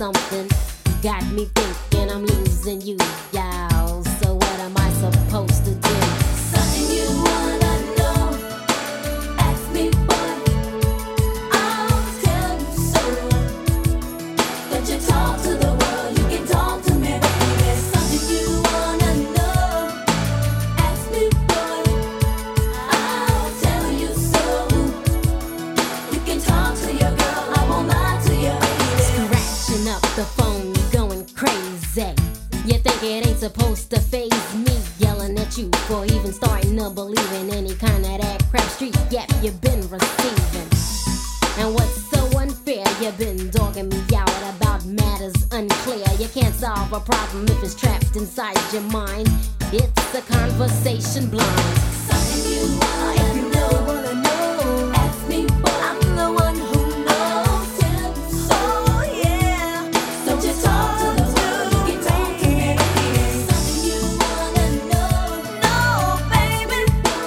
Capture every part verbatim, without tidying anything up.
something. Got me thinking I'm losing you, y'all. So what am I supposed to do? Something you wanna know. Ask me, boy. I'll tell you so. Don't you talk to the world, you can talk to me, baby. Something you wanna know. Ask me, boy. I'll tell you so. You can talk to your girl, I won't lie to you, baby. Scratching up the phone, going crazy. You think it ain't supposed to faze me? Yelling at you for even starting to believe in any kind of that crap street yep you've been receiving. And what's so unfair, you've been dogging me out about matters unclear. You can't solve a problem if it's trapped inside your mind. It's a conversation blind. Something you wanna know. Wanna know. Ask me, boy. I'm the one who knows. Tell me so. Oh yeah. Don't you talk to the world, you can talk to me. Something you wanna know. No, baby.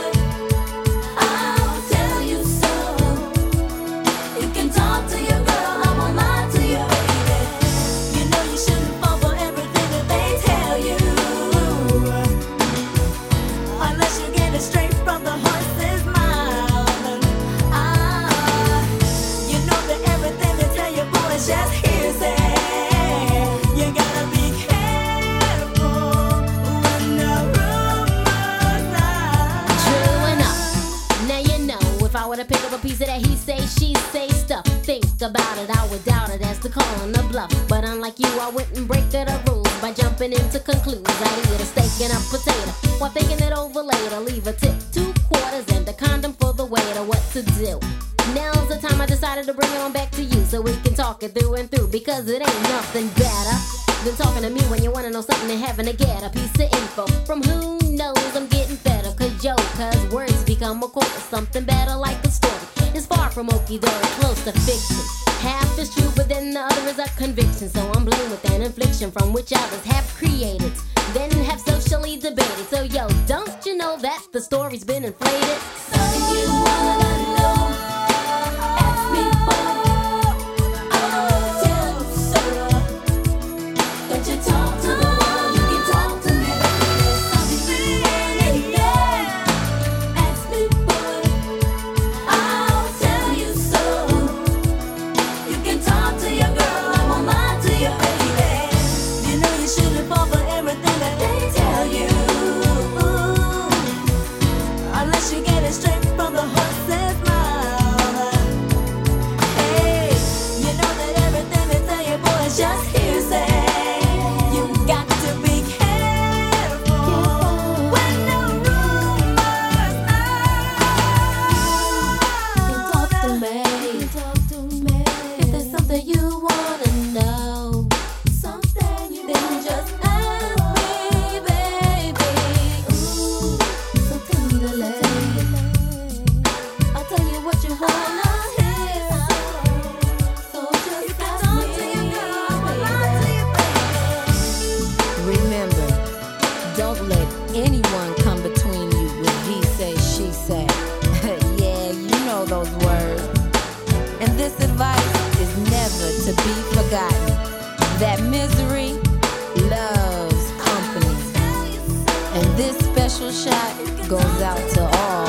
I'll tell you so. You can talk to your girl, I won't lie to you, baby. You know you shouldn't fall for everything that they tell you. Unless you get it straight from the horse's mouth. Ah, you know that everything they tell you, boy, is just hearsay. You gotta be careful when the rumors are. True enough. Now you know if I were to pick up a piece of that he say, she say stuff, think about it, I would doubt it as to calling a bluff. But unlike you, I wouldn't break the rules by jumping into conclusions. I'd eat a steak and a potato while thinking it over later. Leave a tip, two quarters, and a condom for the waiter. What to do? Now's the time I decided to bring it on back to you so we can talk it through and through, because it ain't nothing better than talking to me when you wanna know something and having to get a piece of info from who knows. I'm getting fed up, cause yo, cause words become a chorus. Something better like a story. It's far from okie doke, close to fiction. Half is true, but then the other is a conviction. So I'm blamed with an infliction from which others have created, then have socially debated. So yo, don't you know that the story's been inflated? Something you wanna know. Ask me, boy. I'll tell you so. Don't you talk to the world, you can talk to me. Something you wanna know. Ask me, boy. I'll tell you so. You can talk to your girl, I won't lie to you, baby. You know you shouldn't fall for everything that they tell you. Unless you get it straight from the horse's mouth. Hey, you know that everything they tell you, boy, is just hearsay. You got to be careful when the rumors are. Talk to me. Talk to me. If there's something you wanna know, something you then just ask me, baby. Ooh, so tell me the lay. I'll tell you what you wanna hear. So just ask me, baby. Remember, don't let anyone come between you with he say, she say. Yeah, you know those words. And this advice is never to be forgotten. That misery loves company. And this special shot goes out to all